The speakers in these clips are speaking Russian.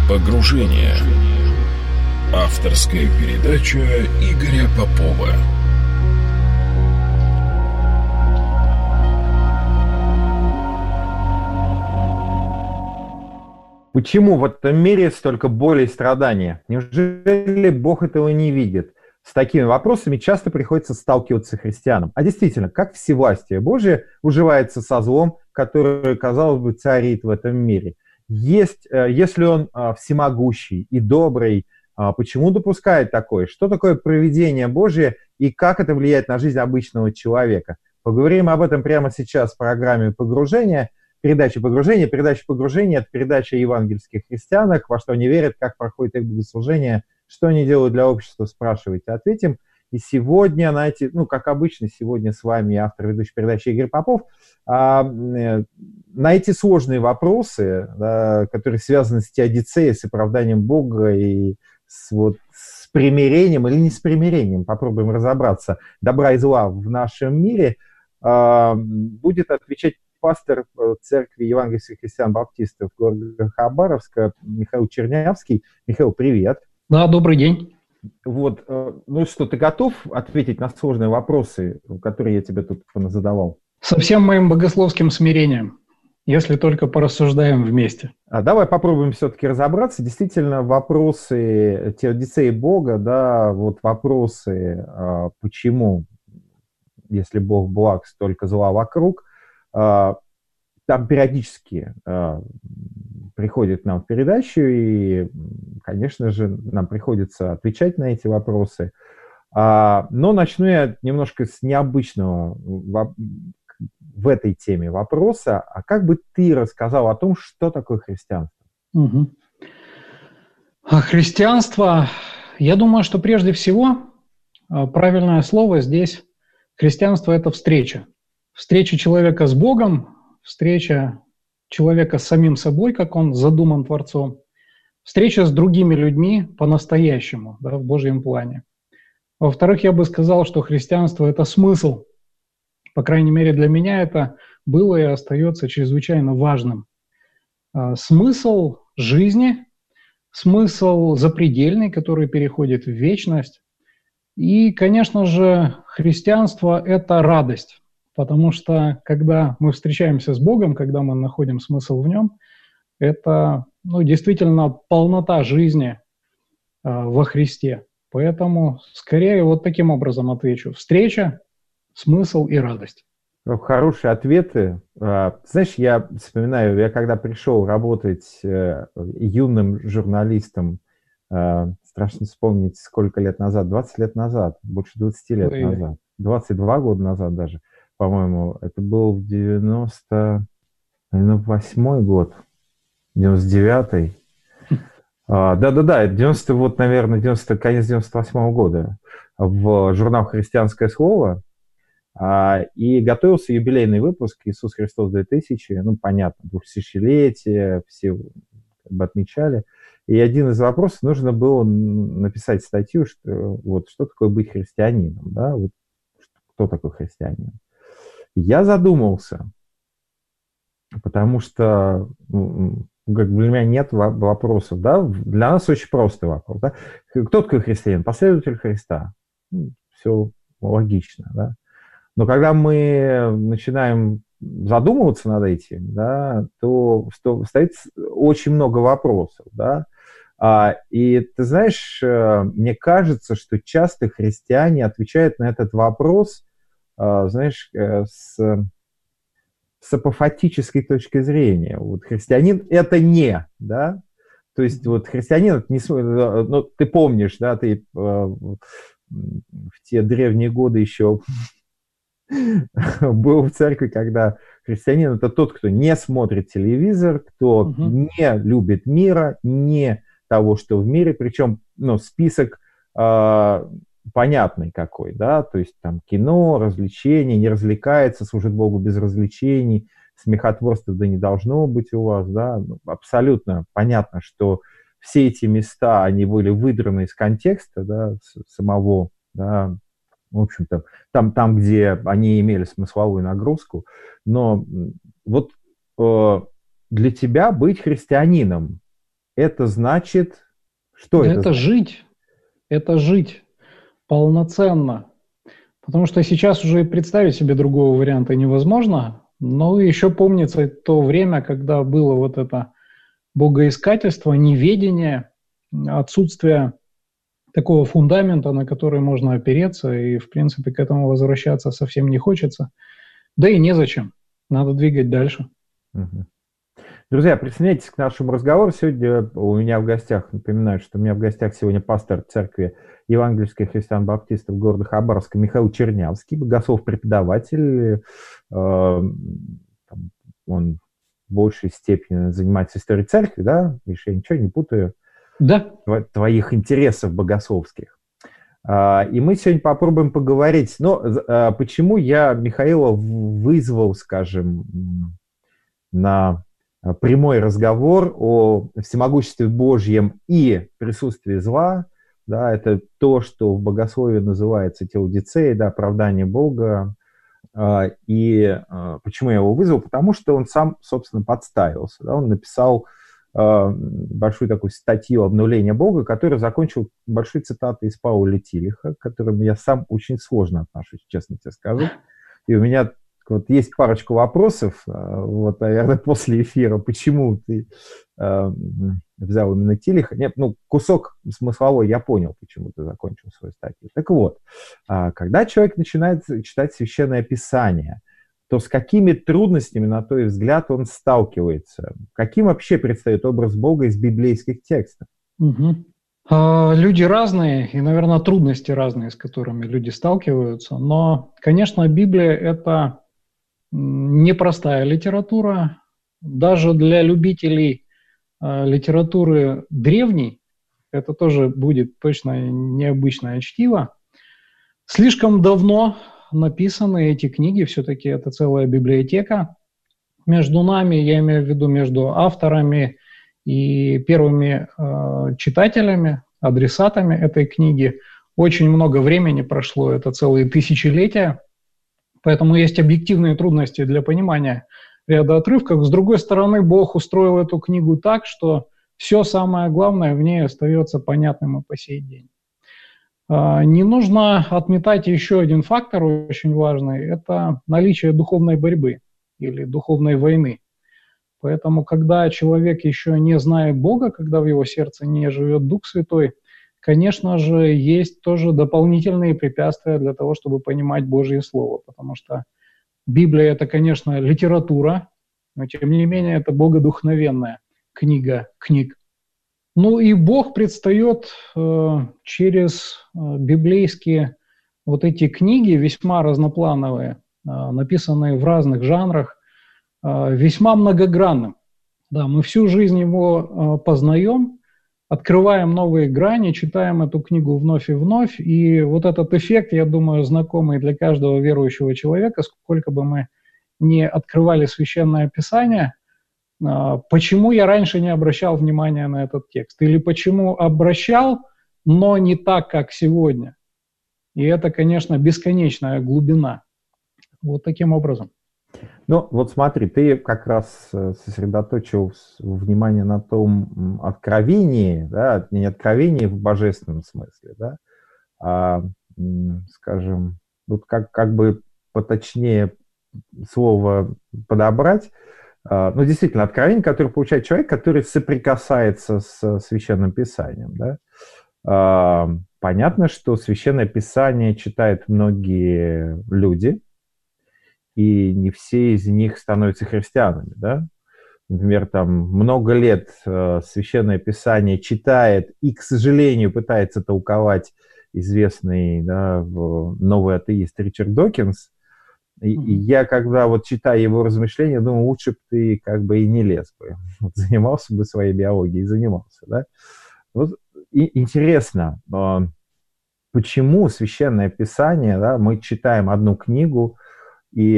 Погружение. Авторская передача Игоря Попова. Почему в этом мире столько боли и страдания? Неужели Бог этого не видит? С такими вопросами часто приходится сталкиваться христианам. А действительно, как всевластие Божие уживается со злом, которое, казалось бы, царит в этом мире? Если он всемогущий и добрый, почему допускает такое? Что такое провидение Божие и как это влияет на жизнь обычного человека? Поговорим об этом прямо сейчас в программе «Погружение». Передача «Погружение». Передача «Погружение» — это передача о евангельских христианах, во что они верят, как проходит их богослужение, что они делают для общества, спрашивайте, ответим. И сегодня на эти, как обычно, сегодня с вами автор ведущей передачи Игорь Попов. На эти сложные вопросы, которые связаны с теодицеей, с оправданием Бога и с примирением или не с примирением, попробуем разобраться, добра и зла в нашем мире, будет отвечать пастор церкви евангельских христиан-баптистов города Хабаровска Михаил Чернявский. Михаил, привет. Да, добрый день. Ну что, ты готов ответить на сложные вопросы, которые я тебе тут задавал? Со всем моим богословским смирением, если только порассуждаем вместе. Давай попробуем все-таки разобраться. Действительно, вопросы теодицеи Бога, вопросы, почему, если Бог благ, столько зла вокруг, там периодически приходит нам в передачу, и, конечно же, нам приходится отвечать на эти вопросы. Но начну я немножко с необычного в этой теме вопроса. А как бы ты рассказал о том, что такое христианство? Угу. Христианство, я думаю, что прежде всего правильное слово здесь христианство – это встреча. Встреча человека с Богом, встреча человека с самим собой, как он задуман Творцом, встреча с другими людьми по-настоящему, в Божьем плане. Во-вторых, я бы сказал, что христианство – это смысл. По крайней мере, для меня это было и остается чрезвычайно важным. Смысл жизни, смысл запредельный, который переходит в вечность. И, конечно же, христианство – это радость. Потому что, когда мы встречаемся с Богом, когда мы находим смысл в Нем, это действительно полнота жизни во Христе. Поэтому скорее таким образом отвечу. Встреча, смысл и радость. Хорошие ответы. Знаешь, я вспоминаю, я когда пришел работать юным журналистом, страшно вспомнить, сколько лет назад, 20 лет назад, больше 20 лет назад, 22 года назад даже, по-моему, это был 98-й год, 99-й. Да, 90, наверное, конец 98-го года в журнал «Христианское слово». И готовился юбилейный выпуск «Иисус Христос 2000». Понятно, 2000-летие, все отмечали. И один из вопросов, нужно было написать статью, что такое быть христианином, кто такой христианин. Я задумался, потому что для меня нет вопросов. Для нас очень простой вопрос. Кто такой христианин? Последователь Христа. Все логично. Но когда мы начинаем задумываться над этим, то стоит очень много вопросов. И ты знаешь, мне кажется, что часто христиане отвечают на этот вопрос, с апофатической точки зрения. Христианин – это не, То есть христианин – это не... ты помнишь, ты в те древние годы еще был в церкви, когда христианин – это тот, кто не смотрит телевизор, кто не любит мира, не того, что в мире, причем список понятный какой, то есть там кино, развлечения, не развлекается, служит Богу без развлечений, смехотворства не должно быть у вас, абсолютно понятно, что все эти места, они были выдраны из контекста, самого, в общем-то, там, где они имели смысловую нагрузку, но для тебя быть христианином это значит... Что это значит? Это жить полноценно. Потому что сейчас уже и представить себе другого варианта невозможно. Но еще помнится то время, когда было вот это богоискательство, неведение, отсутствие такого фундамента, на который можно опереться, и, в принципе, к этому возвращаться совсем не хочется. Да и незачем. Надо двигать дальше. Угу. Друзья, присоединяйтесь к нашему разговору. Сегодня у меня в гостях, напоминаю, что у меня в гостях сегодня пастор церкви евангельских христиан-баптистов города Хабаровска Михаил Чернявский, богослов-преподаватель. Он в большей степени занимается историей церкви, да? Миша, я ничего не путаю. Да. Твоих интересов богословских. И мы сегодня попробуем поговорить. Но почему я Михаила вызвал, скажем, на прямой разговор о всемогуществе Божьем и присутствии зла, да, это то, что в богословии называется теодицеей, да, оправдание Бога. И почему я его вызвал? Потому что он сам, собственно, подставился. Да, он написал большую такую статью «Обнуление Бога», которую закончил большой цитатой из Пауля Тилиха, к которому я сам очень сложно отношусь, честно тебе скажу. И у меня вот есть парочку вопросов, вот, наверное, после эфира, почему ты взял именно Тилиха. Нет, ну, кусок смысловой я понял, почему ты закончил свою статью. Так вот, когда человек начинает читать Священное Писание, то с какими трудностями, на твой взгляд, он сталкивается? Каким вообще предстает образ Бога из библейских текстов? Угу. Люди разные, и, наверное, трудности разные, с которыми люди сталкиваются. Но, конечно, Библия – это непростая литература. Даже для любителей литературы древней это тоже будет точно необычное чтиво. Слишком давно написаны эти книги, все-таки это целая библиотека. Между нами, я имею в виду между авторами и первыми читателями, адресатами этой книги, очень много времени прошло, это целые тысячелетия, поэтому есть объективные трудности для понимания ряда отрывков. С другой стороны, Бог устроил эту книгу так, что все самое главное в ней остается понятным и по сей день. Не нужно отметать еще один фактор очень важный – это наличие духовной борьбы или духовной войны. Поэтому, когда человек еще не знает Бога, когда в его сердце не живет Дух Святой, конечно же, есть тоже дополнительные препятствия для того, чтобы понимать Божье Слово, потому что Библия – это, конечно, литература, но, тем не менее, это богодухновенная книга книг. Ну и Бог предстает через библейские вот эти книги, весьма разноплановые, написанные в разных жанрах, весьма многогранным. Да, мы всю жизнь его познаем, открываем новые грани, читаем эту книгу вновь и вновь, и вот этот эффект, я думаю, знакомый для каждого верующего человека, сколько бы мы ни открывали Священное Писание. Почему я раньше не обращал внимания на этот текст? Или почему обращал, но не так, как сегодня? И это, конечно, бесконечная глубина. Вот таким образом. Ну, вот смотри, ты как раз сосредоточил внимание на том откровении, да, не откровении в божественном смысле, да, а, скажем, вот как бы поточнее слово подобрать. Ну, действительно, откровение, которое получает человек, который соприкасается с Священным Писанием. Да? Понятно, что Священное Писание читают многие люди, и не все из них становятся христианами. Да? Например, там много лет Священное Писание читает и, к сожалению, пытается толковать известный, да, новый атеист Ричард Докинс. И я, когда вот читаю его размышления, думаю, лучше бы ты как бы и не лез бы, вот, занимался бы своей биологией, занимался, да. Вот, и интересно, почему Священное Писание, да, мы читаем одну книгу, и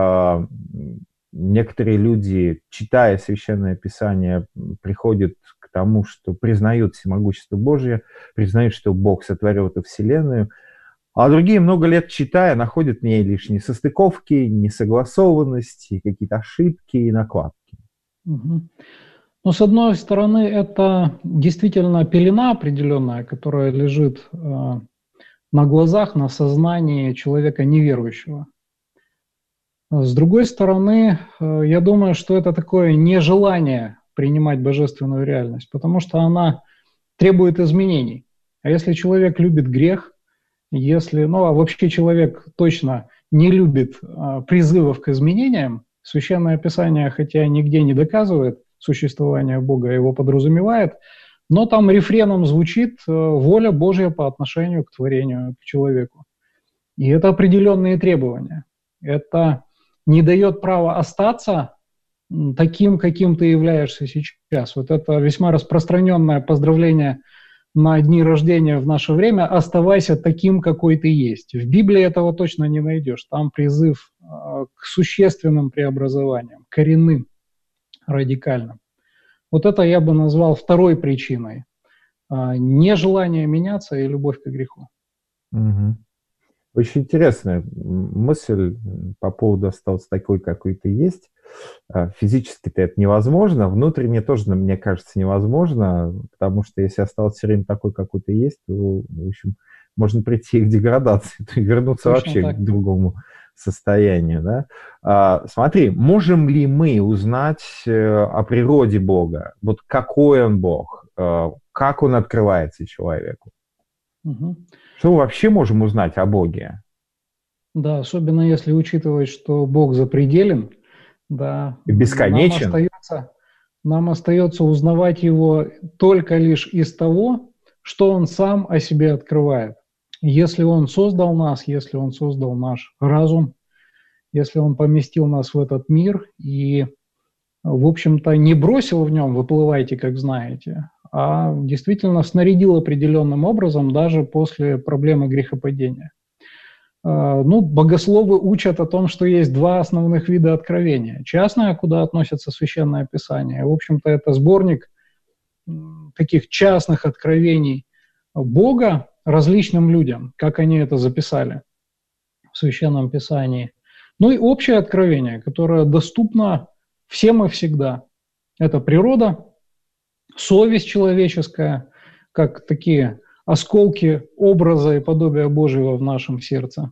некоторые люди, читая Священное Писание, приходят к тому, что признают всемогущество Божие, признают, что Бог сотворил эту вселенную, а другие, много лет читая, находят в ней лишь несостыковки, несогласованности, какие-то ошибки и накладки. Угу. Но, с одной стороны, это действительно пелена определенная, которая лежит на глазах, на сознании человека неверующего. С другой стороны, я думаю, что это такое нежелание принимать божественную реальность, потому что она требует изменений. А если человек любит грех, если, ну а вообще человек точно не любит призывов к изменениям, Священное Писание, хотя нигде не доказывает существование Бога, его подразумевает, но там рефреном звучит воля Божья по отношению к творению, к человеку. И это определенные требования. Это не дает права остаться таким, каким ты являешься сейчас. Вот это весьма распространенное поздравление на дни рождения в наше время: оставайся таким, какой ты есть. В Библии этого точно не найдешь. Там призыв к существенным преобразованиям, коренным, радикальным. Вот это я бы назвал второй причиной. Нежелание меняться и любовь к греху. Угу. Очень интересная мысль по поводу остался такой, какой ты есть. Физически-то это невозможно, внутренне тоже, мне кажется, невозможно, потому что если остался все время такой, какой ты есть, то, в общем, можно прийти к деградации, то вернуться точно вообще так к другому состоянию. Да? Смотри, можем ли мы узнать о природе Бога? Вот какой он Бог? Как он открывается человеку? Угу. Что мы вообще можем узнать о Боге? Да, особенно если учитывать, что Бог запределен, да, и бесконечен. Нам остается узнавать его только лишь из того, что он сам о себе открывает. Если он создал нас, если он создал наш разум, если он поместил нас в этот мир и, в общем-то, не бросил в нем «выплывайте, как знаете», а действительно снарядил определенным образом даже после проблемы грехопадения. Ну, богословы учат о том, что есть два основных вида откровения. Частное, куда относится Священное Писание. В общем-то, это сборник таких частных откровений Бога различным людям, как они это записали в Священном Писании. Ну и общее откровение, которое доступно всем и всегда. Это природа, совесть человеческая, как такие осколки образа и подобия Божьего в нашем сердце.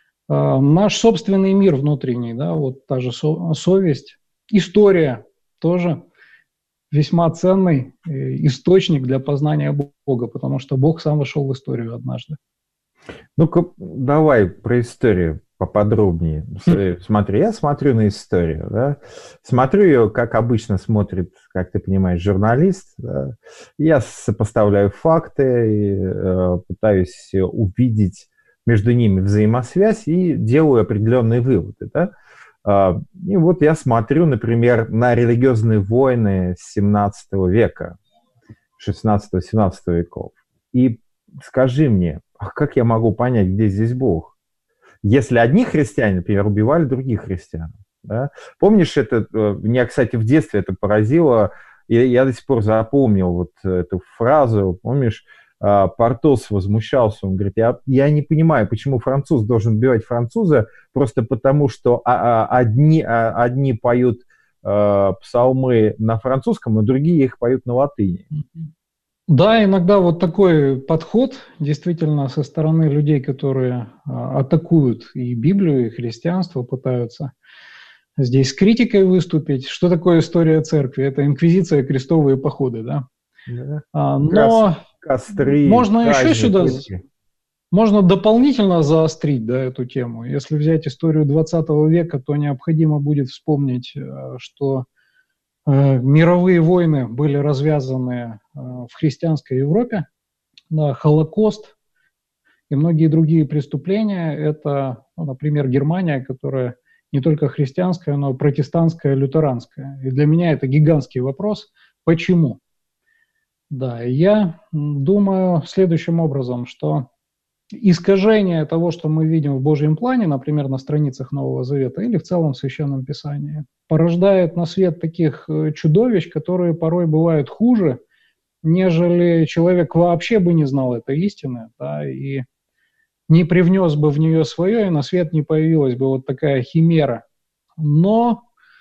Наш собственный мир внутренний, да, вот та же совесть. История тоже весьма ценный источник для познания Бога, потому что Бог сам вошел в историю однажды. Ну-ка, давай про историю поподробнее. Смотри, я смотрю на историю, да? Смотрю ее, как обычно смотрит, как ты понимаешь, журналист. Да? Я сопоставляю факты, и, пытаюсь увидеть между ними взаимосвязь и делаю определенные выводы. Да? И вот я смотрю, например, на религиозные войны 17 века, 16-17 веков. И скажи мне, как я могу понять, где здесь Бог? Если одни христиане, например, убивали других христиан. Да? Помнишь, это, меня, кстати, в детстве это поразило, и я до сих пор запомнил вот эту фразу, помнишь, Портос возмущался, он говорит, я не понимаю, почему француз должен убивать француза, просто потому что одни поют псалмы на французском, а другие их поют на латыни. Да, иногда вот такой подход действительно со стороны людей, которые атакуют и Библию, и христианство, пытаются здесь с критикой выступить. Что такое история церкви? Это инквизиция, крестовые походы, да? Но костры, можно казни, еще сюда, пытки. можно дополнительно заострить, да, эту тему. Если взять историю 20 века, то необходимо будет вспомнить, что мировые войны были развязаны в христианской Европе, да, Холокост и многие другие преступления. Это, например, Германия, которая не только христианская, но и протестантская, лютеранская. И для меня это гигантский вопрос. Почему? Да, я думаю следующим образом, что искажение того, что мы видим в Божьем плане, например, на страницах Нового Завета или в целом в Священном Писании, порождает на свет таких чудовищ, которые порой бывают хуже, нежели человек вообще бы не знал этой истины, да, и не привнес бы в нее свое, и на свет не появилась бы вот такая химера. Но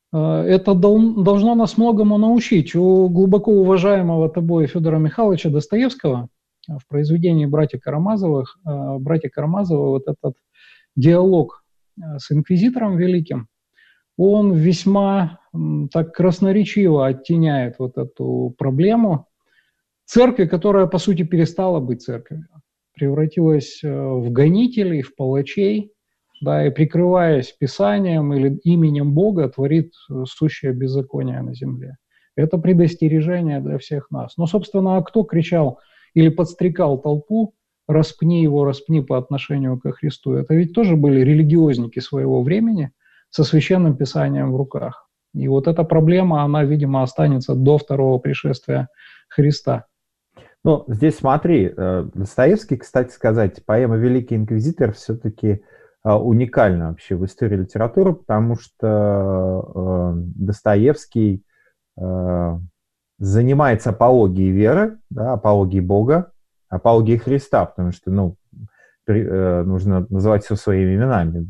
это должно нас многому научить. У глубоко уважаемого тобой Федора Михайловича Достоевского в произведении «Братья Карамазовы» вот этот диалог с инквизитором великим, он весьма так красноречиво оттеняет вот эту проблему церкви, которая, по сути, перестала быть церковью, превратилась в гонителей, в палачей, да, и, прикрываясь Писанием или именем Бога, творит сущее беззаконие на земле. Это предостережение для всех нас. Но, собственно, кто кричал или подстрекал толпу: «Распни его, распни» по отношению ко Христу? Это ведь тоже были религиозники своего времени со священным Писанием в руках. И вот эта проблема, она, видимо, останется до второго пришествия Христа. Ну, здесь смотри, Достоевский, кстати сказать, поэма «Великий инквизитор» все-таки уникальна вообще в истории литературы, потому что Достоевский занимается апологией веры, да, апологией Бога, апологией Христа, потому что, нужно называть все своими именами.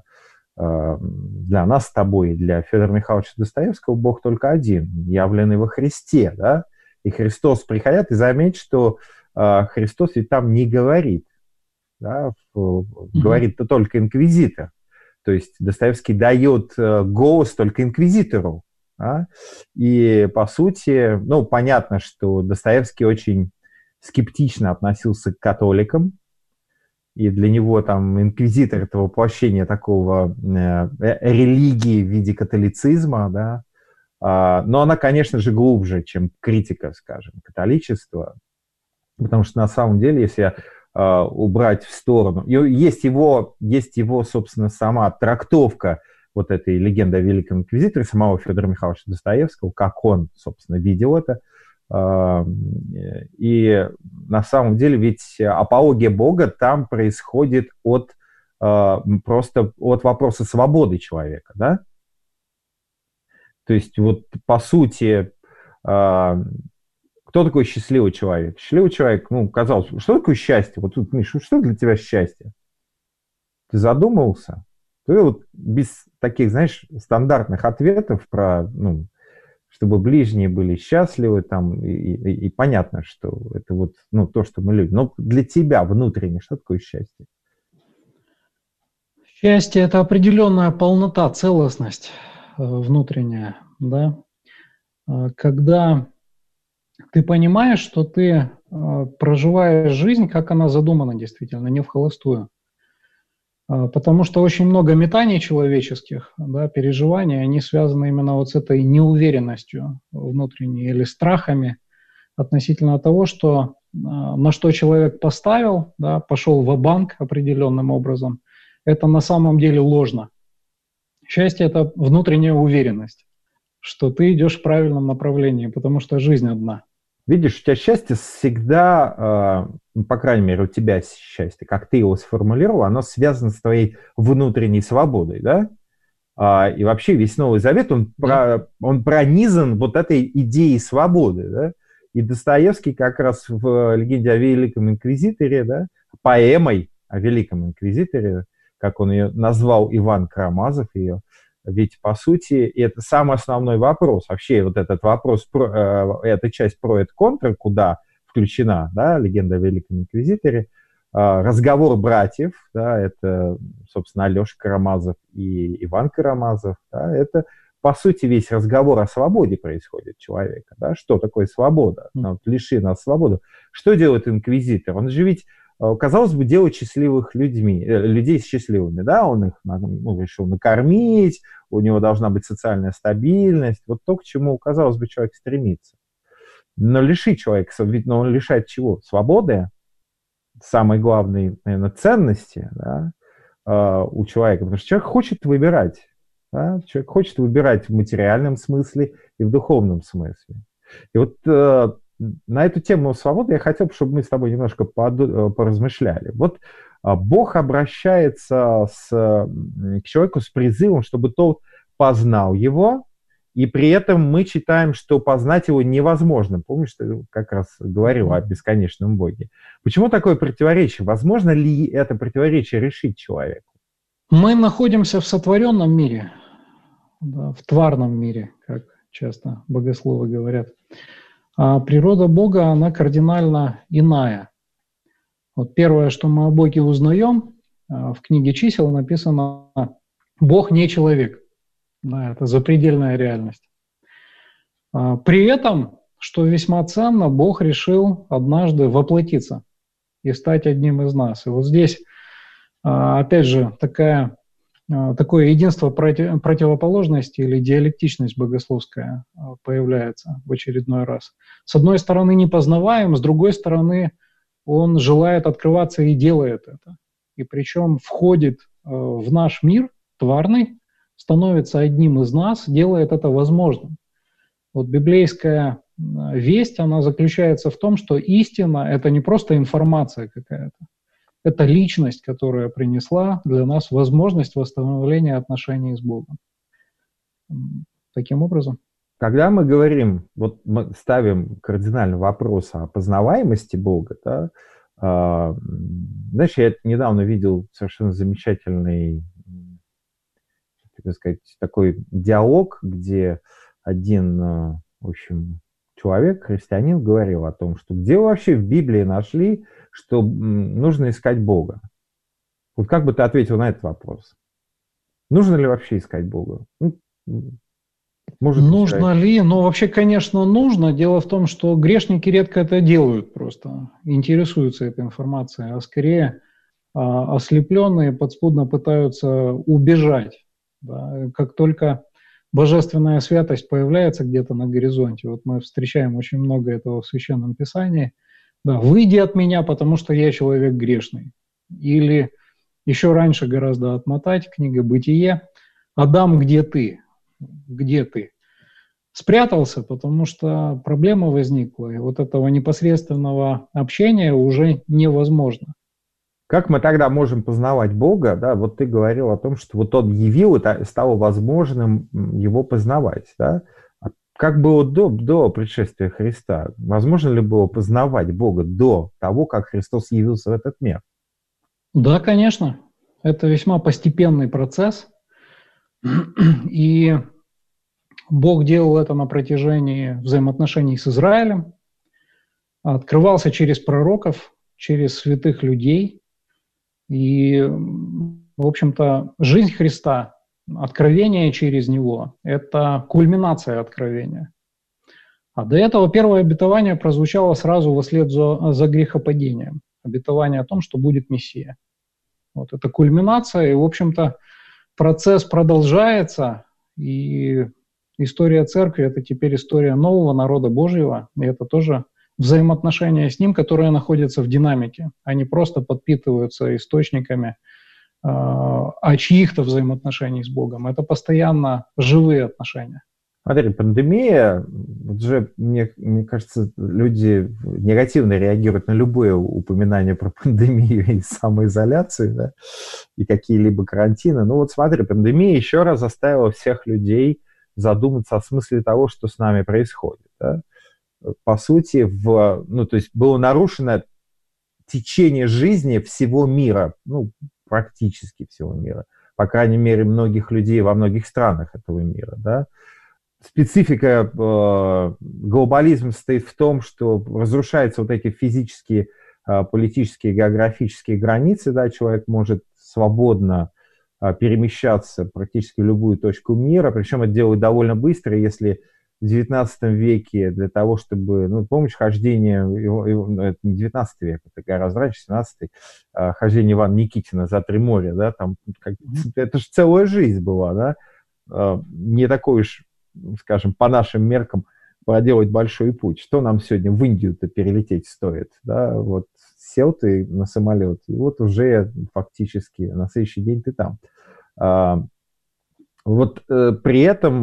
Для нас с тобой, для Федора Михайловича Достоевского, Бог только один, явленный во Христе, да, и Христос приходит, и заметь, что Христос ведь там не говорит, да, говорит только инквизитор. То есть Достоевский дает голос только инквизитору. Да? И, по сути, понятно, что Достоевский очень скептично относился к католикам, и для него там инквизитор — это воплощение такого религии в виде католицизма, да? Но она, конечно же, глубже, чем критика, скажем, католичества, потому что на самом деле, если убрать в сторону, есть его, собственно, сама трактовка вот этой легенды о Великом Инквизиторе самого Федора Михайловича Достоевского, как он, собственно, видел это. И на самом деле ведь апология Бога там происходит просто от вопроса свободы человека, да? То есть вот по сути, кто такой счастливый человек? Счастливый человек, казалось, что такое счастье? Вот тут, Миша, что для тебя счастье? Ты задумывался? Ты вот без таких, знаешь, стандартных ответов про, чтобы ближние были счастливы, там, и понятно, что это вот, то, что мы любим. Но для тебя внутренне что такое счастье? Счастье – это определенная полнота, целостность внутренняя, да. Когда ты понимаешь, что ты проживаешь жизнь, как она задумана действительно, не вхолостую. Потому что очень много метаний человеческих, да, переживаний, они связаны именно вот с этой неуверенностью внутренней или страхами относительно того, что, на что человек поставил, да, пошел ва-банк определенным образом, это на самом деле ложно. Счастье – это внутренняя уверенность, что ты идешь в правильном направлении, потому что жизнь одна. Видишь, у тебя счастье всегда, по крайней мере, у тебя счастье, как ты его сформулировал, оно связано с твоей внутренней свободой, да? И вообще весь Новый Завет, он пронизан вот этой идеей свободы, да? И Достоевский как раз в «Легенде о Великом Инквизиторе», да, поэмой о Великом Инквизиторе, как он ее назвал, Иван Карамазов ее, ведь, по сути, это самый основной вопрос. Вообще вот этот вопрос, эта часть про и контр, куда включена, да, легенда о Великом Инквизиторе, разговор братьев, да, это, собственно, Алеша Карамазов и Иван Карамазов, да, это, по сути, весь разговор о свободе происходит человека. Да? Что такое свобода? Лиши нас свободы. Что делает инквизитор? Он же ведь, казалось бы, делает счастливых людей счастливыми, да, он их решил накормить, у него должна быть социальная стабильность, вот то, к чему, казалось бы, человек стремится. Но лишить человека, но он лишает чего? Свободы, самой главной, наверное, ценности, да, у человека, потому что человек хочет выбирать, да? Человек хочет выбирать в материальном смысле и в духовном смысле. И вот на эту тему свободы я хотел, чтобы мы с тобой немножко поразмышляли. Вот Бог обращается к человеку с призывом, чтобы тот познал его, и при этом мы читаем, что познать его невозможно. Помнишь, ты как раз говорил о бесконечном Боге. Почему такое противоречие? Возможно ли это противоречие решить человеку? Мы находимся в сотворенном мире. да, в тварном мире, как часто богословы говорят. А природа Бога, она кардинально иная. Вот первое, что мы о Боге узнаем, в книге чисел написано: «Бог не человек». Да, это запредельная реальность. При этом, что весьма ценно, Бог решил однажды воплотиться и стать одним из нас. И вот здесь, опять же, такое единство противоположности или диалектичность богословская появляется в очередной раз. С одной стороны, не познаваем, с другой стороны, он желает открываться и делает это. И причем входит в наш мир тварный, становится одним из нас, делает это возможным. Вот библейская весть, она заключается в том, что истина – это не просто информация какая-то, это личность, которая принесла для нас возможность восстановления отношений с Богом. Таким образом. Когда мы говорим, вот мы ставим кардинальный вопрос о познаваемости Бога, да, знаешь, я недавно видел совершенно замечательный, так сказать, такой диалог, где один, в общем, человек, христианин, говорил о том, что где вы вообще в Библии нашли, что нужно искать Бога? Вот как бы ты ответил на этот вопрос? Нужно ли вообще искать Бога? Нужно ли? Ну, вообще, конечно, нужно. Дело в том, что грешники редко это делают просто, интересуются этой информацией, а скорее ослепленные подспудно пытаются убежать. Да? Как только божественная святость появляется где-то на горизонте, вот мы встречаем очень много этого в Священном Писании, да, «Выйди от меня, потому что я человек грешный». Или еще раньше гораздо отмотать, книга «Бытие», «Адам, где ты?» Где ты? Спрятался, потому что проблема возникла, и вот этого непосредственного общения уже невозможно. Как мы тогда можем познавать Бога? Да, вот ты говорил о том, что вот Он явил, и стало возможным Его познавать. Да? А как было до пришествия Христа? Возможно ли было познавать Бога до того, как Христос явился в этот мир? Да, конечно. Это весьма постепенный процесс. И Бог делал это на протяжении взаимоотношений с Израилем, открывался через пророков, через святых людей. И, в общем-то, жизнь Христа, откровение через Него – это кульминация откровения. А до этого первое обетование прозвучало сразу вслед за грехопадением. Обетование о том, что будет Мессия. Вот это кульминация, и, в общем-то, процесс продолжается, и история церкви – это теперь история нового народа Божьего, и это тоже взаимоотношения с Ним, которые находятся в динамике. Они просто подпитываются источниками чьих-то взаимоотношений с Богом. Это постоянно живые отношения. Смотри, пандемия, уже, мне кажется, люди негативно реагируют на любое упоминание про пандемию и самоизоляцию, да, и какие-либо карантины. Ну вот смотри, пандемия еще раз заставила всех людей задуматься о смысле того, что с нами происходит. Да. По сути, то есть было нарушено течение жизни всего мира, ну, практически всего мира, по крайней мере, многих людей во многих странах этого мира, да. Специфика глобализма состоит в том, что разрушаются вот эти физические, политические, географические границы, да, человек может свободно перемещаться практически в любую точку мира, причем это делают довольно быстро, если в 19 веке для того, чтобы, ну, помнишь, хождение, это не 19 век, это гораздо раньше, 17-й, хождение Ивана Никитина за 3 моря, да, там, это же целая жизнь была, да, не такой уж, скажем, по нашим меркам проделать большой путь. Что нам сегодня в Индию-то перелететь стоит? Да? Вот сел ты на самолет, и вот уже фактически на следующий день ты там. Вот при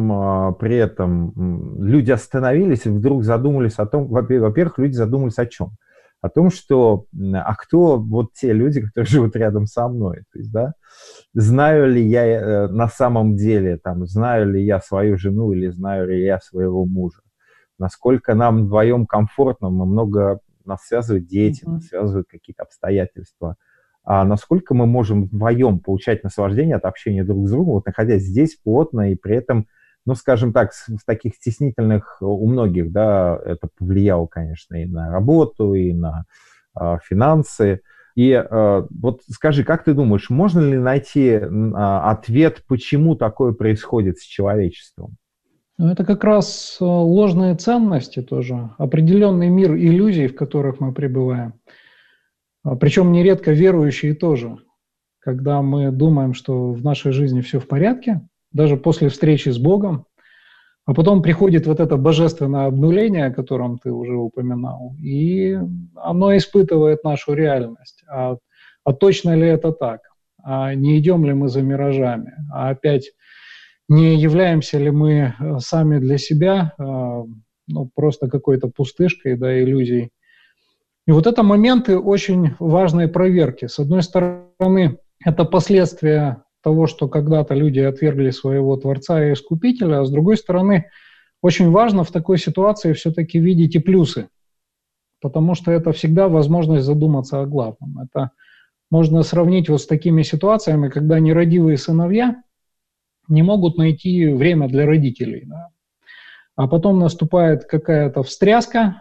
этом люди остановились и вдруг задумались о том, во-первых, люди задумались о чем? О том, что, кто вот те люди, которые живут рядом со мной, то есть, да, знаю ли я на самом деле, там, знаю ли я свою жену или знаю ли я своего мужа, насколько нам вдвоем комфортно, нас связывают дети, нас связывают какие-то обстоятельства, а насколько мы можем вдвоем получать наслаждение от общения друг с другом, вот находясь здесь плотно и при этом, ну, скажем так, в таких стеснительных у многих, да, это повлияло, конечно, и на работу, и на финансы. И вот скажи, как ты думаешь, можно ли найти ответ, почему такое происходит с человечеством? Ну, это как раз ложные ценности тоже, определенный мир иллюзий, в которых мы пребываем. Причем нередко верующие тоже. Когда мы думаем, что в нашей жизни все в порядке, даже после встречи с Богом, а потом приходит вот это божественное обнуление, о котором ты уже упоминал, и оно испытывает нашу реальность. А точно ли это так? А не идем ли мы за миражами? А опять не являемся ли мы сами для себя ну, просто какой-то пустышкой, да, иллюзией? И вот это моменты очень важной проверки. С одной стороны, это последствия того, что когда-то люди отвергли своего Творца и Искупителя, а с другой стороны, очень важно в такой ситуации все-таки видеть и плюсы, потому что это всегда возможность задуматься о главном. Это можно сравнить вот с такими ситуациями, когда нерадивые сыновья не могут найти время для родителей, да? А потом наступает какая-то встряска,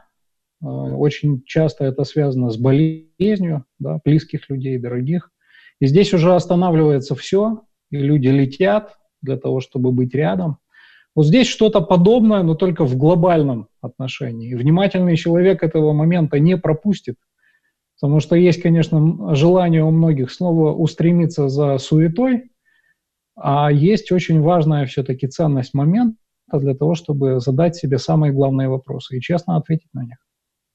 очень часто это связано с болезнью, да, близких людей, дорогих. И здесь уже останавливается все, и люди летят для того, чтобы быть рядом. Вот здесь что-то подобное, но только в глобальном отношении. И внимательный человек этого момента не пропустит, потому что есть, конечно, желание у многих снова устремиться за суетой, а есть очень важная все-таки ценность момента для того, чтобы задать себе самые главные вопросы и честно ответить на них.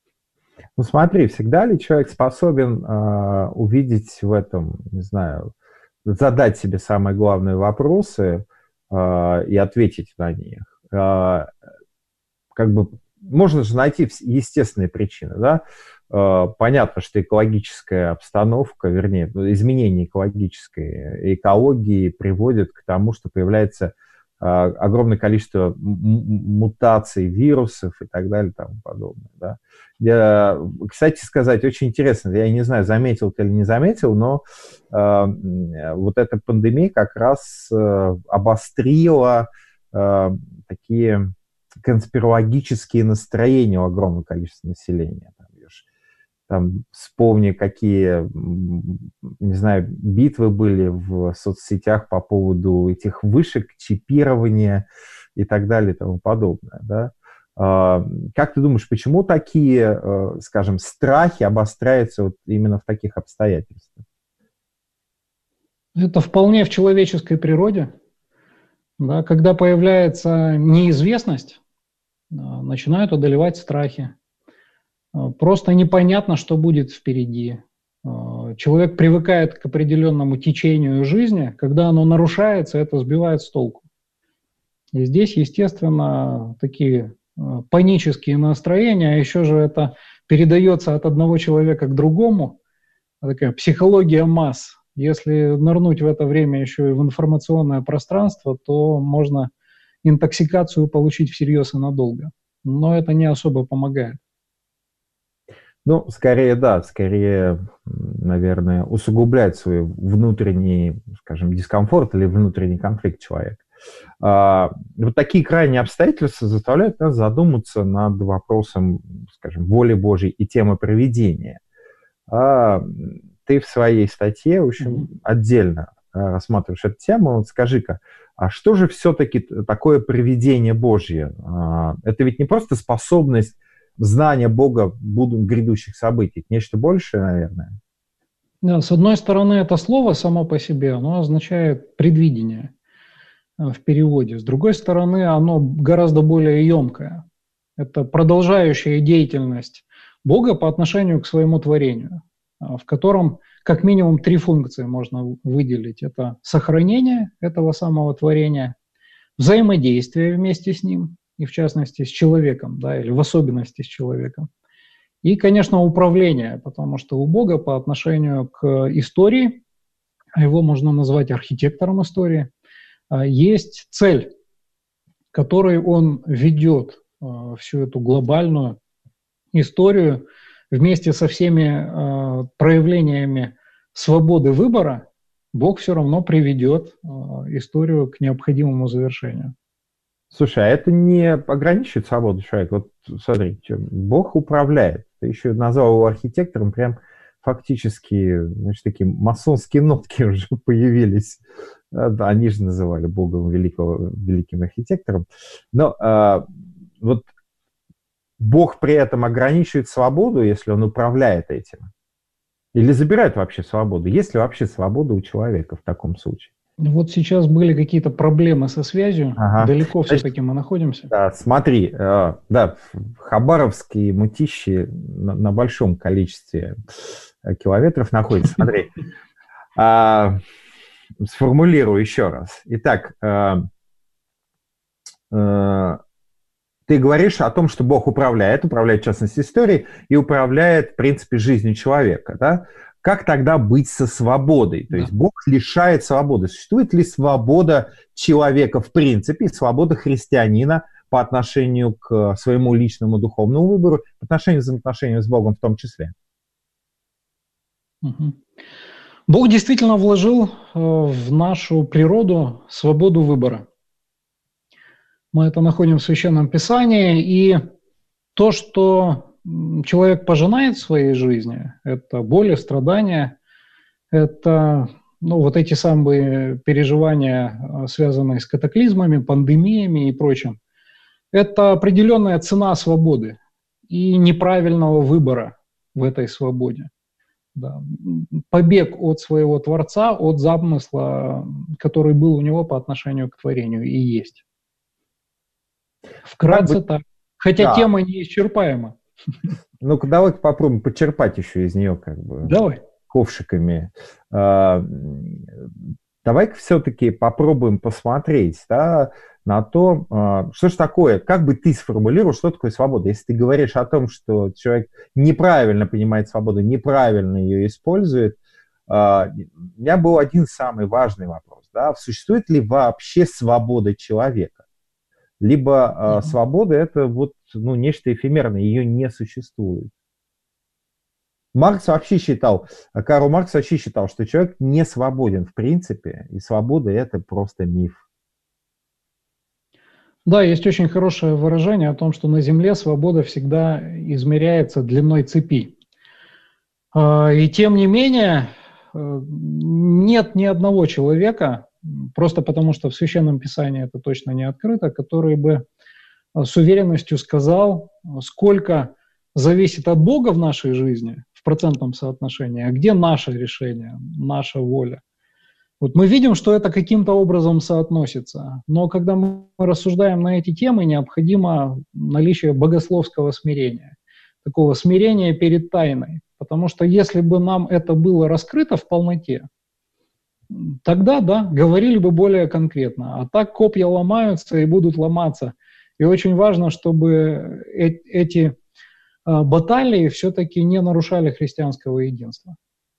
Ну смотри, всегда ли человек способен увидеть в этом, не знаю, задать себе самые главные вопросы и ответить на них? Как бы можно же найти естественные причины, да? Понятно, что экологическая обстановка, вернее, изменение экологии приводит к тому, что появляется огромное количество мутаций, вирусов и так далее и тому подобное. Да. Кстати сказать, очень интересно, я не знаю, заметил ты или не заметил, но вот эта пандемия как раз обострила такие конспирологические настроения у огромного количества населения. Там вспомни, какие, не знаю, битвы были в соцсетях по поводу этих вышек, чипирования и так далее и тому подобное. Да? Как ты думаешь, почему такие, скажем, страхи обостряются вот именно в таких обстоятельствах? Это вполне в человеческой природе. Да? Когда появляется неизвестность, начинают одолевать страхи. Просто непонятно, что будет впереди. Человек привыкает к определенному течению жизни, когда оно нарушается, это сбивает с толку. И здесь, естественно, такие панические настроения, а еще же это передается от одного человека к другому, такая психология масс. Если нырнуть в это время еще и в информационное пространство, то можно интоксикацию получить всерьез и надолго. Но это не особо помогает. Ну, скорее, да, скорее, наверное, усугубляет свой внутренний, скажем, дискомфорт или внутренний конфликт человека. Вот такие крайние обстоятельства заставляют нас задуматься над вопросом, скажем, воли Божьей и темы провидения. Ты в своей статье, в общем, отдельно рассматриваешь эту тему. Вот скажи-ка, а что же все-таки такое провидение Божье? Это ведь не просто способность знание Бога грядущих событий, нечто большее, наверное. Да, с одной стороны, это слово само по себе, оно означает предвидение в переводе. С другой стороны, оно гораздо более емкое. Это продолжающая деятельность Бога по отношению к своему творению, в котором как минимум 3 функции можно выделить. Это сохранение этого самого творения, взаимодействие вместе с ним, и в частности с человеком, да, или в особенности с человеком. И, конечно, управление, потому что у Бога по отношению к истории, а его можно назвать архитектором истории, есть цель, которой он ведет всю эту глобальную историю вместе со всеми проявлениями свободы выбора, Бог все равно приведет историю к необходимому завершению. Слушай, а это не ограничивает свободу человека? Вот смотри, Бог управляет. Ты еще назвал его архитектором, прям фактически, значит, такие масонские нотки уже появились. Они же называли Богом великим архитектором. Но вот Бог при этом ограничивает свободу, если он управляет этим? Или забирает вообще свободу? Есть ли вообще свобода у человека в таком случае? Вот сейчас были какие-то проблемы со связью. Ага. Далеко все-таки мы находимся. Да, смотри, да, хабаровские мытищи на большом количестве километров находятся. Смотри, сформулирую еще раз. Итак, ты говоришь о том, что Бог управляет, в частности, историей, и управляет, в принципе, жизнью человека, да? Как тогда быть со свободой? То есть Бог лишает свободы. Существует ли свобода человека в принципе, и свобода христианина по отношению к своему личному духовному выбору, по отношению к взаимоотношениям с Богом в том числе? Бог действительно вложил в нашу природу свободу выбора. Мы это находим в Священном Писании, и то, что человек пожинает в своей жизни, это боли, страдания, это вот эти самые переживания, связанные с катаклизмами, пандемиями и прочим. Это определенная цена свободы и неправильного выбора в этой свободе. Да. Побег от своего Творца, от замысла, который был у него по отношению к творению и есть. Вкратце так. Хотя тема неисчерпаема. Ну-ка, давай попробуем почерпать еще из нее как бы. Давай. Ковшиками. Давай-ка все-таки попробуем посмотреть, да, на то, что же такое, как бы ты сформулировал, что такое свобода. Если ты говоришь о том, что человек неправильно понимает свободу, неправильно ее использует, у меня был один самый важный вопрос. Да, существует ли вообще свобода человека? Либо свобода – это вот, нечто эфемерное, ее не существует. Карл Маркс вообще считал, что человек не свободен в принципе, и свобода – это просто миф. Да, есть очень хорошее выражение о том, что на Земле свобода всегда измеряется длиной цепи. И тем не менее, нет ни одного человека, просто потому что в Священном Писании это точно не открыто, который бы с уверенностью сказал, сколько зависит от Бога в нашей жизни в процентном соотношении, а где наше решение, наша воля. Вот мы видим, что это каким-то образом соотносится, но когда мы рассуждаем на эти темы, необходимо наличие богословского смирения, такого смирения перед тайной, потому что если бы нам это было раскрыто в полноте, тогда, да, говорили бы более конкретно, а так копья ломаются и будут ломаться, и очень важно, чтобы эти баталии все-таки не нарушали христианского единства.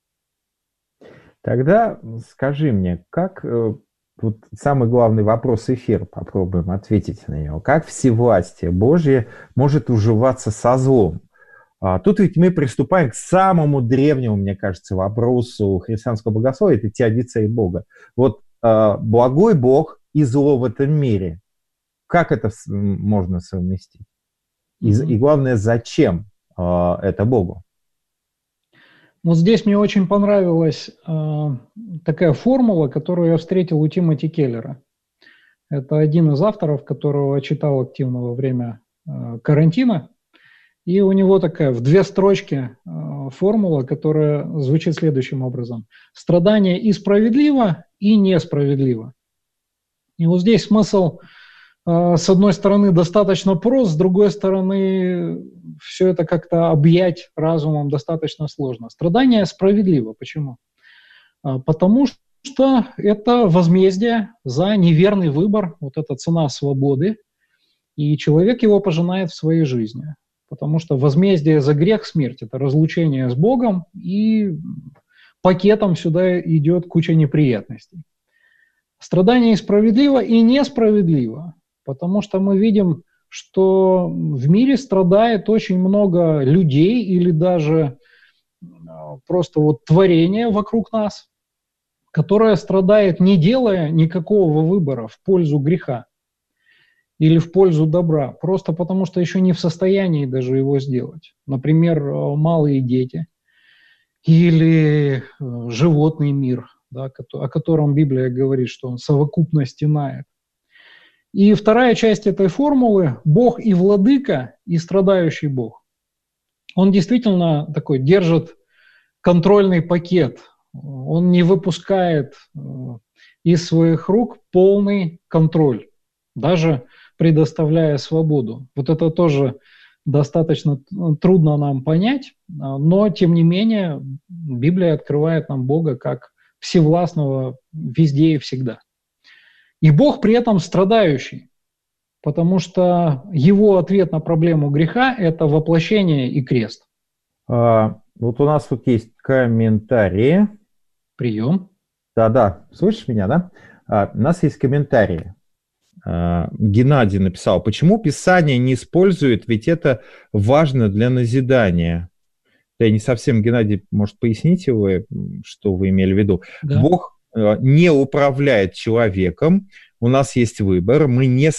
Тогда скажи мне, как, вот самый главный вопрос эфира, попробуем ответить на него, как всевластие Божье может уживаться со злом? Тут ведь мы приступаем к самому древнему, мне кажется, вопросу христианского богословия, это теодицея Бога. Вот благой Бог и зло в этом мире, как это можно совместить? И главное, зачем это Богу? Вот здесь мне очень понравилась такая формула, которую я встретил у Тимоти Келлера. Это один из авторов, которого читал активно во время карантина. И у него такая в 2 строчки формула, которая звучит следующим образом. Страдание и справедливо, и несправедливо. И вот здесь смысл, с одной стороны, достаточно прост, с другой стороны, все это как-то объять разумом достаточно сложно. Страдание справедливо. Почему? Потому что это возмездие за неверный выбор, вот эта цена свободы, и человек его пожинает в своей жизни. Потому что возмездие за грех – смерть, это разлучение с Богом, и пакетом сюда идет куча неприятностей. Страдание и справедливо, и несправедливо, потому что мы видим, что в мире страдает очень много людей или даже просто вот творение вокруг нас, которое страдает, не делая никакого выбора в пользу греха или в пользу добра, просто потому что еще не в состоянии даже его сделать. Например, малые дети или животный мир, да, о котором Библия говорит, что он совокупно стенает. И вторая часть этой формулы – Бог и владыка, и страдающий Бог. Он действительно такой держит контрольный пакет, он не выпускает из своих рук полный контроль, даже предоставляя свободу. Вот это тоже достаточно трудно нам понять, но тем не менее Библия открывает нам Бога как всевластного везде и всегда. И Бог при этом страдающий, потому что его ответ на проблему греха – это воплощение и крест. Вот у нас тут есть комментарии. Прием. Да, слышишь меня, да? У нас есть комментарии. Геннадий написал, почему Писание не использует, ведь это важно для назидания. Я не совсем, Геннадий, может, поясните вы, что вы имели в виду? Да. Бог не управляет человеком, у нас есть выбор, мы не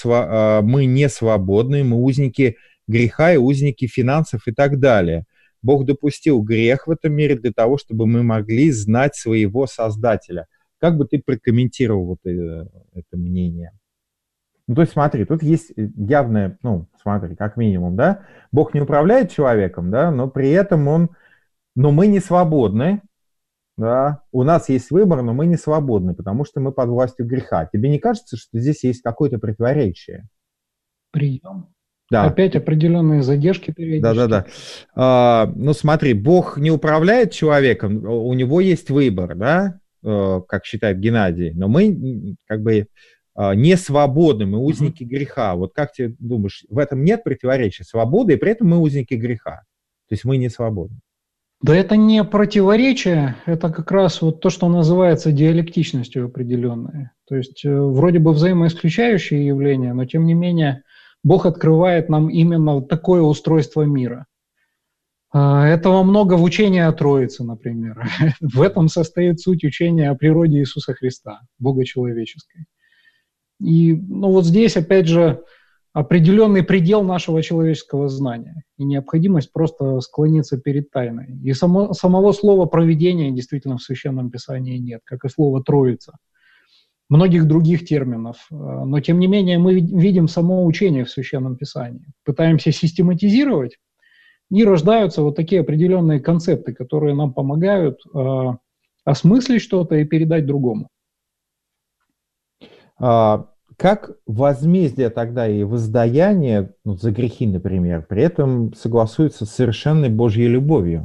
свободны, мы узники греха и узники финансов и так далее. Бог допустил грех в этом мире для того, чтобы мы могли знать своего Создателя. Как бы ты прокомментировал вот это мнение? Ну, то есть смотри, тут есть явное, смотри, как минимум, да, Бог не управляет человеком, да, но при этом но мы не свободны. Да, у нас есть выбор, но мы не свободны, потому что мы под властью греха. Тебе не кажется, что здесь есть какое-то противоречие? Прием. Да. Опять определенные задержки периодически. Да. Ну смотри, Бог не управляет человеком, у него есть выбор, да, как считает Геннадий, но мы как бы не свободны, мы узники греха. Вот как ты думаешь, в этом нет противоречия? Свобода, и при этом мы узники греха. То есть мы не свободны. Да это не противоречие, это как раз вот то, что называется диалектичностью определенной. То есть вроде бы взаимоисключающие явления, но тем не менее Бог открывает нам именно такое устройство мира. Этого много в учении о Троице, например. В этом состоит суть учения о природе Иисуса Христа, Бога человеческой. И вот здесь, опять же, определенный предел нашего человеческого знания и необходимость просто склониться перед тайной. И самого слова «провидение» действительно в Священном Писании нет, как и слова «троица». Многих других терминов. Но, тем не менее, мы видим само учение в Священном Писании. Пытаемся систематизировать, и рождаются вот такие определенные концепты, которые нам помогают осмыслить что-то и передать другому. Как возмездие тогда и воздаяние за грехи, например, при этом согласуется с совершенной Божьей любовью?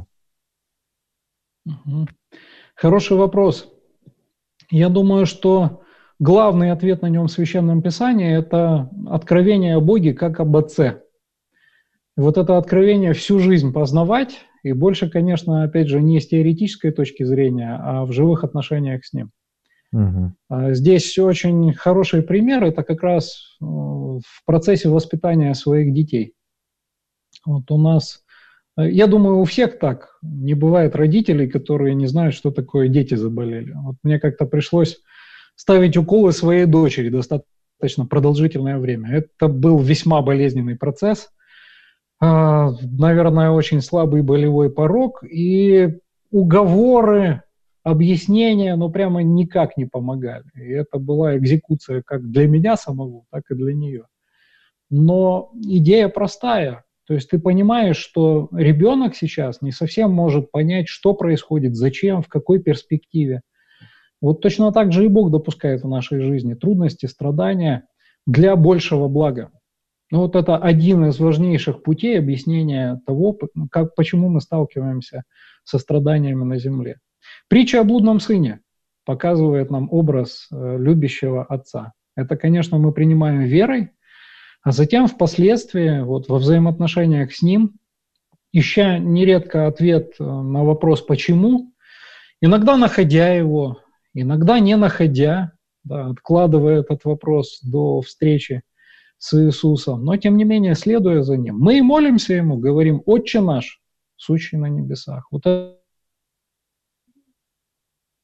Хороший вопрос. Я думаю, что главный ответ на нем в Священном Писании – это откровение о Боге как об Отце. И вот это откровение всю жизнь познавать, и больше, конечно, опять же, не с теоретической точки зрения, а в живых отношениях с Ним. Здесь очень хороший пример, это как раз в процессе воспитания своих детей. Вот у нас, я думаю, у всех так, не бывает родителей, которые не знают, что такое дети заболели. Вот мне как-то пришлось ставить уколы своей дочери достаточно продолжительное время. Это был весьма болезненный процесс, наверное, очень слабый болевой порог, и уговоры, объяснения, прямо никак не помогали. И это была экзекуция как для меня самого, так и для нее. Но идея простая. То есть ты понимаешь, что ребенок сейчас не совсем может понять, что происходит, зачем, в какой перспективе. Вот точно так же и Бог допускает в нашей жизни трудности, страдания для большего блага. Вот это один из важнейших путей объяснения того, почему мы сталкиваемся со страданиями на земле. Притча о блудном сыне показывает нам образ любящего отца. Это, конечно, мы принимаем верой, а затем впоследствии во взаимоотношениях с ним, ища нередко ответ на вопрос «почему?», иногда находя его, иногда не находя, откладывая этот вопрос до встречи с Иисусом, но тем не менее следуя за Ним. Мы и молимся Ему, говорим «Отче наш, сущий на небесах». Вот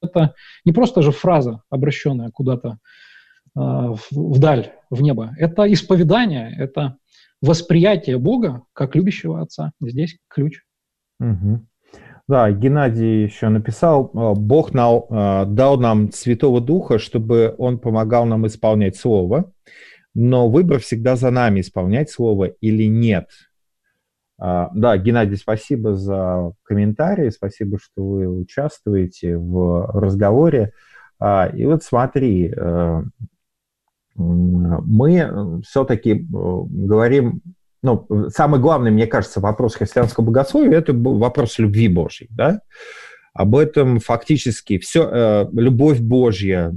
это не просто же фраза, обращенная куда-то вдаль, в небо. Это исповедание, это восприятие Бога как любящего Отца. Здесь ключ. Мгм. Да, Геннадий еще написал, Бог дал нам Святого Духа, чтобы Он помогал нам исполнять Слово, но выбор всегда за нами, исполнять Слово или нет. Да, Геннадий, спасибо за комментарии, спасибо, что вы участвуете в разговоре. И вот смотри, мы все-таки говорим, ну, самый главный, мне кажется, вопрос христианского богословия – это вопрос любви Божьей, да? Об этом фактически все, любовь Божья,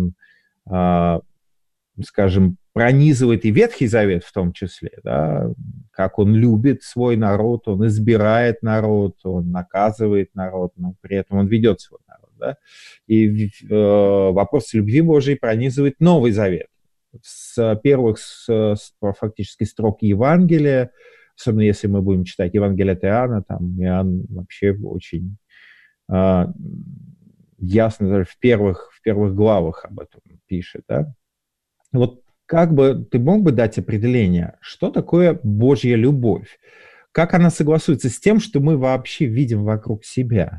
скажем, пронизывает и Ветхий Завет в том числе, да? Как он любит свой народ, он избирает народ, он наказывает народ, но при этом он ведет свой народ, да? И вопрос любви Божьей пронизывает Новый Завет. С первых фактически строк Евангелия, особенно если мы будем читать Евангелие от Иоанна, там Иоанн вообще очень ясно даже в первых главах об этом пишет. Да? Вот как бы ты мог бы дать определение, что такое Божья любовь? Как она согласуется с тем, что мы вообще видим вокруг себя?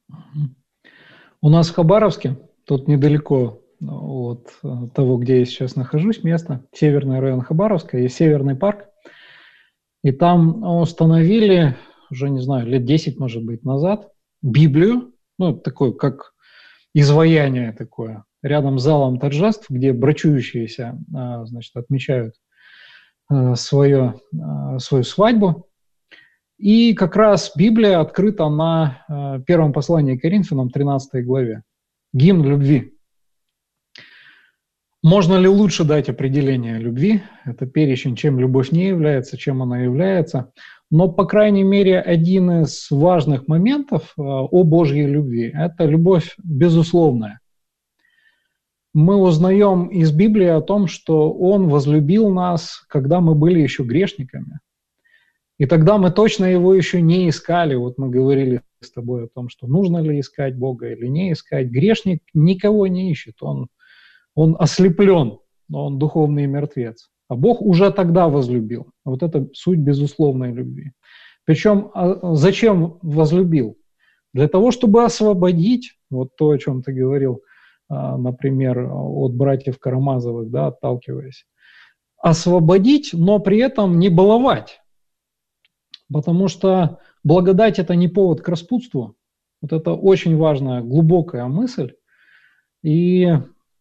У нас в Хабаровске, тут недалеко от того, где я сейчас нахожусь, место, северный район Хабаровска, есть Северный парк, и там установили, уже, не знаю, лет 10, может быть, назад, Библию, ну, такое, как изваяние такое, рядом с залом торжеств, где брачующиеся, значит, отмечают свою свадьбу. И как раз Библия открыта на первом послании к Коринфянам, 13 главе. Гимн любви. Можно ли лучше дать определение любви? Это перечень, чем любовь не является, чем она является. Но, по крайней мере, один из важных моментов о Божьей любви – это любовь безусловная. Мы узнаем из Библии о том, что Он возлюбил нас, когда мы были еще грешниками. И тогда мы точно Его еще не искали. Вот мы говорили с тобой о том, что нужно ли искать Бога или не искать. Грешник никого не ищет, он ослеплен, он духовный мертвец. А Бог уже тогда возлюбил. Вот это суть безусловной любви. Причем зачем возлюбил? Для того, чтобы освободить, вот то, о чем ты говорил, например, от братьев Карамазовых, да, отталкиваясь. Освободить, но при этом не баловать. Потому что благодать – это не повод к распутству. Вот это очень важная, глубокая мысль. И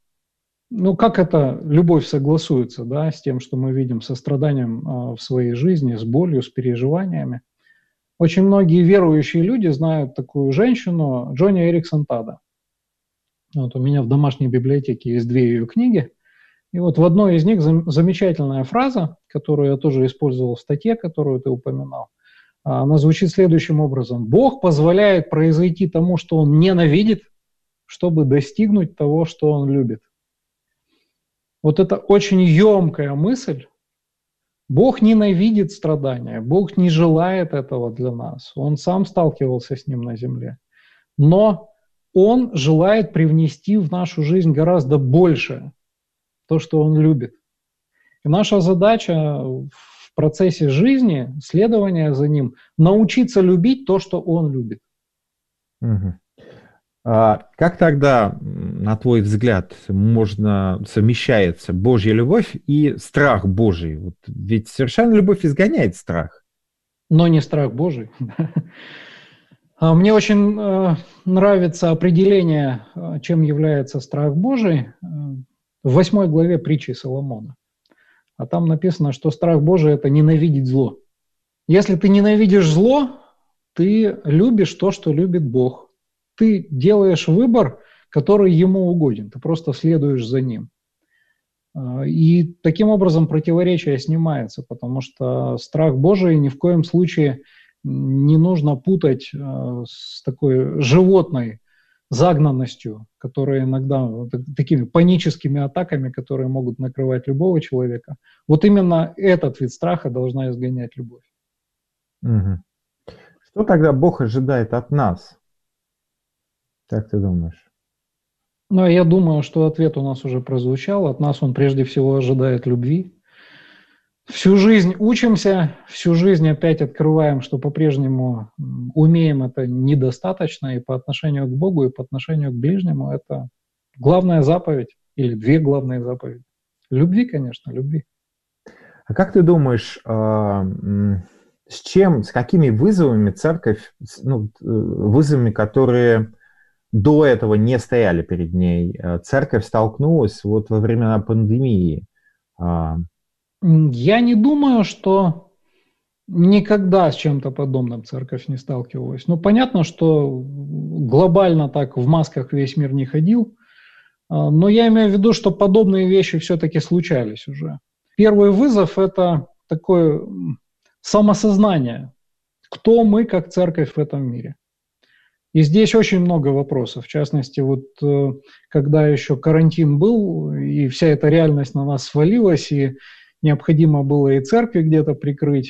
как эта любовь согласуется, да, с тем, что мы видим со страданием в своей жизни, с болью, с переживаниями? Очень многие верующие люди знают такую женщину Джони Эриксон Тада. Вот у меня в домашней библиотеке есть 2 ее книги. И вот в одной из них замечательная фраза, которую я тоже использовал в статье, которую ты упоминал. Она звучит следующим образом. Бог позволяет произойти тому, что Он ненавидит, чтобы достигнуть того, что Он любит. Вот это очень емкая мысль. Бог ненавидит страдания, Бог не желает этого для нас. Он сам сталкивался с ним на земле. Но Он желает привнести в нашу жизнь гораздо больше, то, что Он любит. И наша задача в процессе жизни, следования за Ним, научиться любить то, что Он любит. Угу. Как тогда, на твой взгляд, совмещается Божья любовь и страх Божий? Вот ведь совершенно любовь изгоняет страх. Но не страх Божий. Мне очень нравится определение, чем является страх Божий, в 8 главе притчи Соломона. А там написано, что страх Божий – это ненавидеть зло. Если ты ненавидишь зло, ты любишь то, что любит Бог. Ты делаешь выбор, который Ему угоден, ты просто следуешь за Ним. И таким образом противоречие снимается, потому что страх Божий ни в коем случае не нужно путать с такой животной загнанностью, которая иногда такими паническими атаками, которые могут накрывать любого человека. Вот именно этот вид страха должна изгонять любовь. Угу. Что тогда Бог ожидает от нас? Как ты думаешь? Ну, я думаю, что ответ у нас уже прозвучал. От нас он прежде всего ожидает любви. Всю жизнь учимся, всю жизнь опять открываем, что по-прежнему умеем это недостаточно, и по отношению к Богу, и по отношению к ближнему это главная заповедь, или две главные заповеди. Любви, конечно, любви. А как ты думаешь, с какими вызовами церковь, вызовами, которые до этого не стояли перед ней, церковь столкнулась вот во времена пандемии? Я не думаю, что никогда с чем-то подобным церковь не сталкивалась. Ну, понятно, что глобально так в масках весь мир не ходил, но я имею в виду, что подобные вещи все-таки случались уже. Первый вызов – это такое самосознание. Кто мы, как церковь в этом мире? И здесь очень много вопросов. В частности, вот когда еще карантин был, и вся эта реальность на нас свалилась, и необходимо было и церкви где-то прикрыть.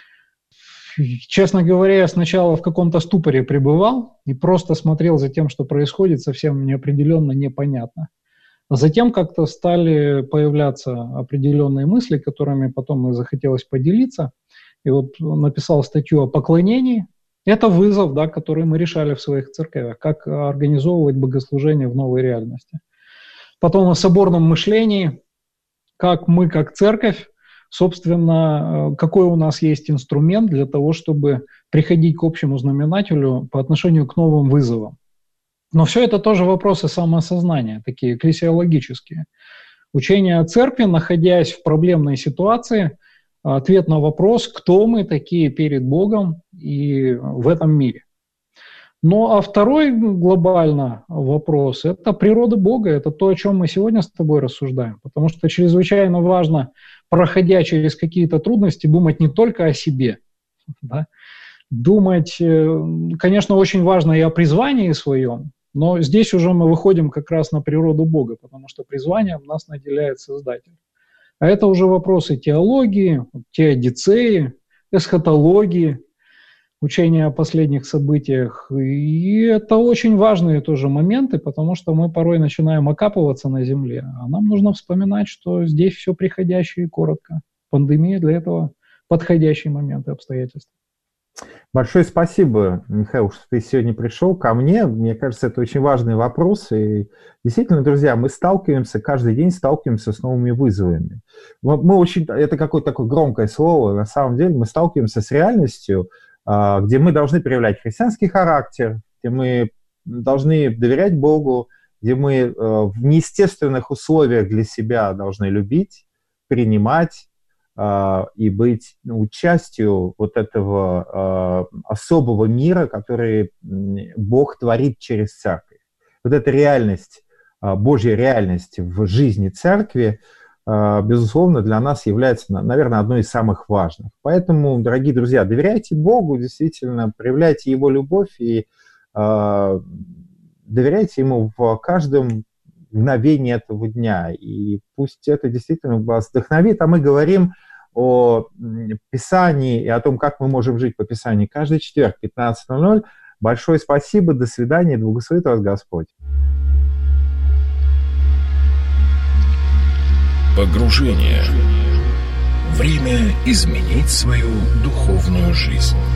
Честно говоря, я сначала в каком-то ступоре пребывал и просто смотрел за тем, что происходит, совсем неопределенно, непонятно. А затем как-то стали появляться определенные мысли, которыми потом и захотелось поделиться. И вот написал статью о поклонении. Это вызов, да, который мы решали в своих церквях, как организовывать богослужение в новой реальности. Потом о соборном мышлении, как мы, как церковь, собственно, какой у нас есть инструмент для того, чтобы приходить к общему знаменателю по отношению к новым вызовам. Но все это тоже вопросы самоосознания, такие экклесиологические. Учение о церкви, находясь в проблемной ситуации, ответ на вопрос, кто мы такие перед Богом и в этом мире. Ну, а второй глобально вопрос – это природа Бога, это то, о чем мы сегодня с тобой рассуждаем. Потому что чрезвычайно важно, проходя через какие-то трудности, думать не только о себе. Да? Думать, конечно, очень важно и о призвании своем, но здесь уже мы выходим как раз на природу Бога, потому что призванием нас наделяет Создатель. А это уже вопросы теологии, теодицеи, эсхатологии, учения о последних событиях. И это очень важные тоже моменты, потому что мы порой начинаем окапываться на земле, а нам нужно вспоминать, что здесь все приходящее и коротко. Пандемия для этого подходящий момент и обстоятельства. Большое спасибо, Михаил, что ты сегодня пришел ко мне. Мне кажется, это очень важный вопрос. И действительно, друзья, мы каждый день сталкиваемся с новыми вызовами. Это какое-то такое громкое слово. На самом деле мы сталкиваемся с реальностью, где мы должны проявлять христианский характер, где мы должны доверять Богу, где мы в неестественных условиях для себя должны любить, принимать и быть частью вот этого особого мира, который Бог творит через церковь. Вот эта реальность, Божья реальность в жизни церкви, безусловно, для нас является, наверное, одной из самых важных. Поэтому, дорогие друзья, доверяйте Богу, действительно, проявляйте Его любовь и доверяйте Ему в каждом мгновении этого дня. И пусть это действительно вас вдохновит. А мы говорим о Писании и о том, как мы можем жить по Писанию каждый четверг в 15:00. Большое спасибо, до свидания, да благословит вас Господь. Погружение. Время изменить свою духовную жизнь.